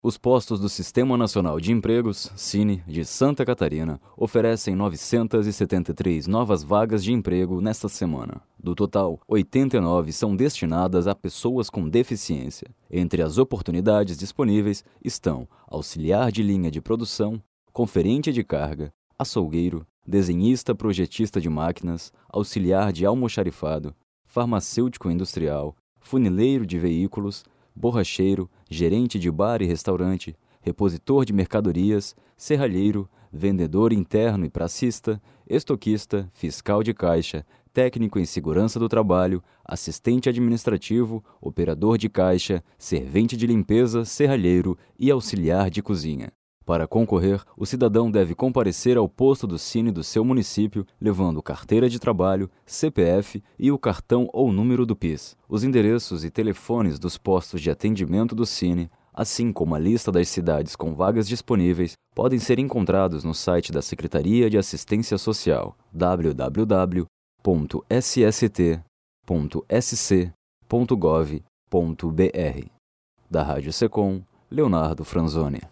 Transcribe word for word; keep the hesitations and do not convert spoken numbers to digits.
Os postos do Sistema Nacional de Empregos, Sine, de Santa Catarina, oferecem novecentas e setenta e três novas vagas de emprego nesta semana. Do total, oitenta e nove são destinadas a pessoas com deficiência. Entre as oportunidades disponíveis estão auxiliar de linha de produção, conferente de carga, açougueiro, desenhista projetista de máquinas, auxiliar de almoxarifado, farmacêutico industrial, funileiro de veículos, borracheiro, gerente de bar e restaurante, repositor de mercadorias, serralheiro, vendedor interno e pracista, estoquista, fiscal de caixa, técnico em segurança do trabalho, assistente administrativo, operador de caixa, servente de limpeza, serralheiro e auxiliar de cozinha. Para concorrer, o cidadão deve comparecer ao posto do Sine do seu município, levando carteira de trabalho, C P F e o cartão ou número do PIS. Os endereços e telefones dos postos de atendimento do Sine, assim como a lista das cidades com vagas disponíveis, podem ser encontrados no site da Secretaria de Assistência Social, w w w ponto s s t ponto s c ponto gov ponto b r. Da Rádio Secom, Leonardo Franzoni.